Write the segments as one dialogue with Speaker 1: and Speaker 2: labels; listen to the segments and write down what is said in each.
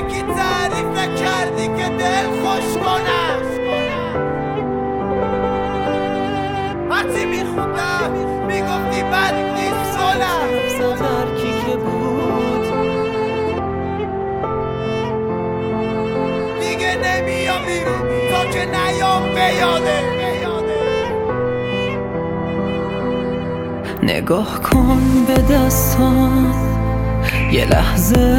Speaker 1: بگی تعریف نکردی که دل خوش کنم. هرچی میخوندم میگفتی بد نیست سولم
Speaker 2: ترکی که بود
Speaker 1: دیگه نمیام بیرون تا که نیام به یاده.
Speaker 2: نگاه کن به دستان یه لحظه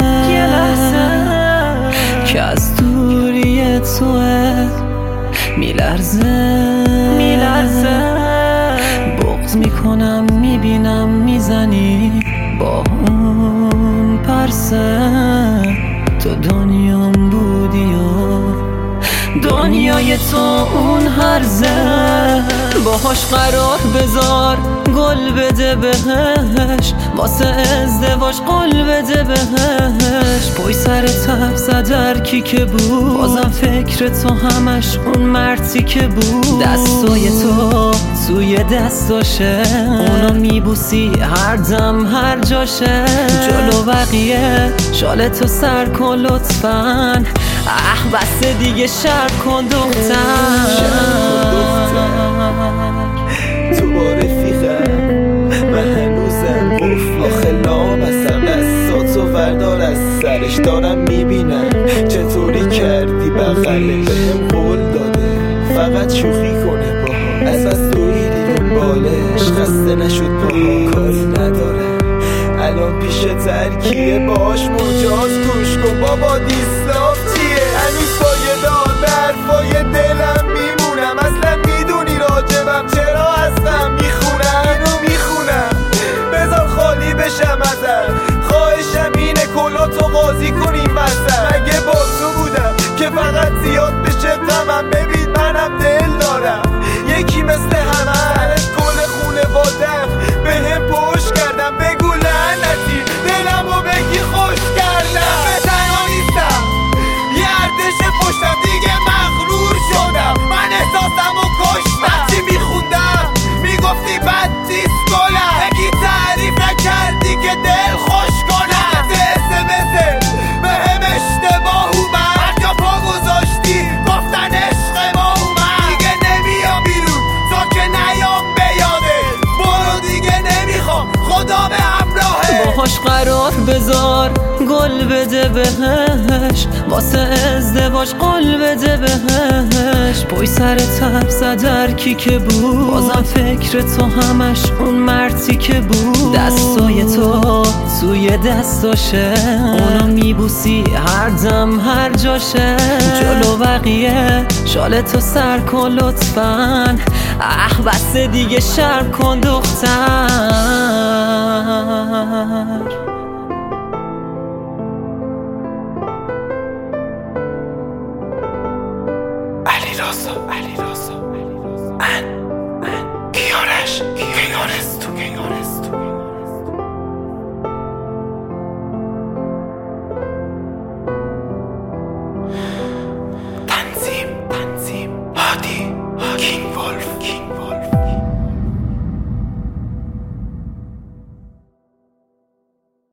Speaker 2: که از دوری توه میلرزه بغض میکنم میبینم میزنی با اون پرسه تو دنیام بودی و دنیای تو اون هرزه باهاش قرار بذار گل بده بهش واسه ازدواج قول بده بهش پای سر تب زدرکی که بود بازم فکر تو همش اون مرتی که بود دستای تو توی دستاشه اونو میبوسی هر دم هر جاشه جلو بقیه شال تو سر کن لطفاً بس دیگه شرب کن دختر
Speaker 3: تو با رفیقم من هنوزم آخه لامصم دستاتو وردار از سرش دارم میبینم چطوری کردی بغلش بهم قول داده فقط شوخی کنه باها از دویدی بالش خسته نشد باها کاری نداره الان پیش ترکیه باش مجاز گوش کن بابا دیسلاف چیه هنوز پایدار به حرفای دلم میمونم اصلا میدونی راجبم چرا هستم میخونم اینو میخونم بذار خالی بشم ازم خواهشم اینه کلاتو قاضی کنیم وسط مگه با تو بودم که فقط زیاد بشه غمم ببین منم دل دارم یکی مثل همه کل خونه بادم به هم پشت کردم بگو لعنتی دلمو بگی خوش کردم به تنها نیستم یه ارتش پشتم دیگه مغرور شدم من احساسمو کشتم هرچی میخوندم میگفتی بد نیست گلم بگی تعریف نکردی که دل خوش کنم اسمسه به هم اشتباه اومد هر جا پا گذاشتی گفتن عشق ما اومد دیگه نمیام بیرون تا که نیام به یاده برو دیگه نمیخوام خدا به همراهه
Speaker 2: باهاش قرار بذار گل بده بهش واسه ازدواج قول بده بهش پای سر تب زدرکی که بود بازم فکر تو همش اون مرتی که بود دستای تو توی دستاشه اونو میبوسی هر دم هر جاشه جلو بقیه شال تو سر کن لطفاً بس دیگه شرب کن دختر
Speaker 3: علی راسا